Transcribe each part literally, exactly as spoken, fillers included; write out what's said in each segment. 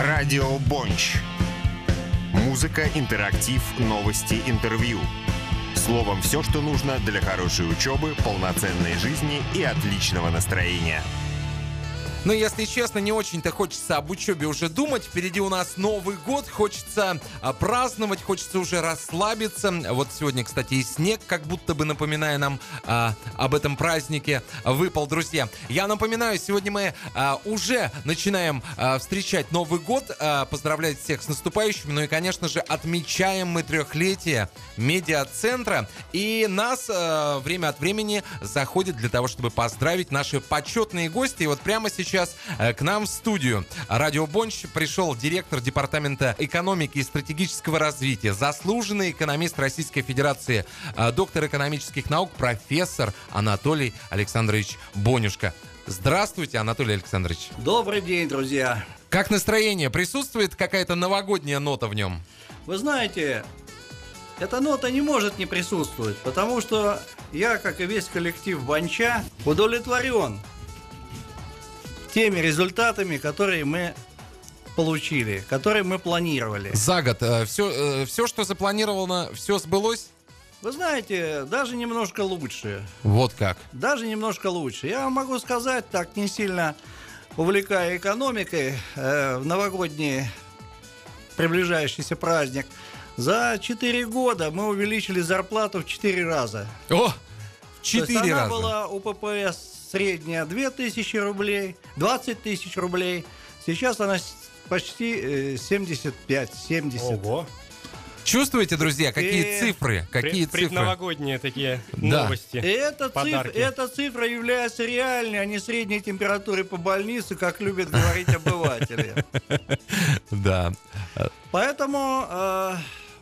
Радио Бонч. Музыка, интерактив, новости, интервью. Словом, все, что нужно для хорошей учебы, полноценной жизни и отличного настроения. Ну, если честно, не очень-то хочется об учебе уже думать. Впереди у нас Новый год, хочется а, праздновать, хочется уже расслабиться. Вот сегодня, кстати, и снег, как будто бы напоминая нам а, об этом празднике, выпал, друзья. Я напоминаю, сегодня мы а, уже начинаем а, встречать Новый год, а, поздравлять всех с наступающим. Ну и, конечно же, отмечаем мы трехлетие медиацентра. И нас а, время от времени заходит для того, чтобы поздравить наши почетные гости. И вот прямо сейчас Сейчас к нам в студию Радио Бонч пришел директор Департамента экономики и стратегического развития, заслуженный экономист Российской Федерации, доктор экономических наук, профессор Анатолий Александрович Бонюшко. Здравствуйте, Анатолий Александрович. Добрый день, друзья. Как настроение? Присутствует какая-то новогодняя нота в нем? Вы знаете, эта нота не может не присутствовать, потому что я, как и весь коллектив Бонча, удовлетворен теми результатами, которые мы получили, которые мы планировали. За год э, все, э, все, что запланировано, все сбылось? Вы знаете, даже немножко лучше. Вот как? Даже немножко лучше. Я вам могу сказать, так не сильно увлекая экономикой, э, в новогодний приближающийся праздник, за четыре года мы увеличили зарплату в четыре раза. О, в четыре раза. Она была у ППС средняя две тысячи рублей, двадцать тысяч рублей. Сейчас она почти семьдесят пять семьдесят. Ого. Чувствуете, друзья, какие И... цифры? Какие Пред, цифры? Предновогодние такие Да. новости. И эта, цифра, подарки. эта цифра является реальной, а не средней температурой по больнице, как любят говорить обыватели. Да. Поэтому э,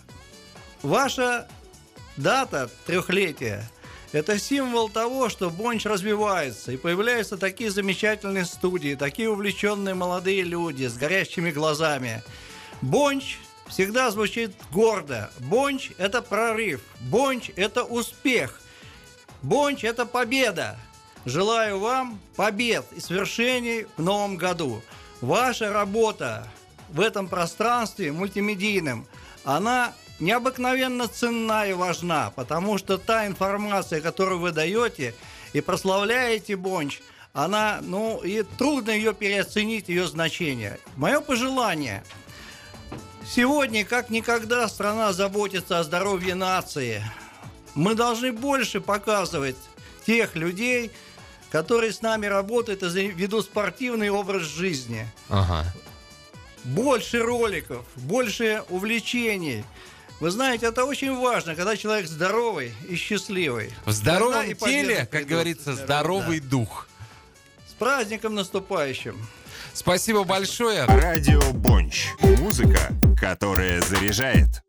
ваша дата трехлетия — это символ того, что Бонч развивается, и появляются такие замечательные студии, такие увлеченные молодые люди с горящими глазами. Бонч всегда звучит гордо. Бонч – это прорыв. Бонч – это успех. Бонч – это победа. Желаю вам побед и свершений в новом году. Ваша работа в этом пространстве мультимедийном, она необыкновенно ценна и важна, потому что та информация, которую вы даете и прославляете Бонч, она, ну, и трудно ее переоценить, ее значение. Мое пожелание: сегодня, как никогда, страна заботится о здоровье нации. Мы должны больше показывать тех людей, которые с нами работают и ведут спортивный образ жизни. Ага. Больше роликов, больше увлечений. Вы знаете, это очень важно, когда человек здоровый и счастливый. В здоровом теле, как говорится, здоровый да. дух. С праздником наступающим. Спасибо большое. Радио Бонч. Музыка, которая заряжает.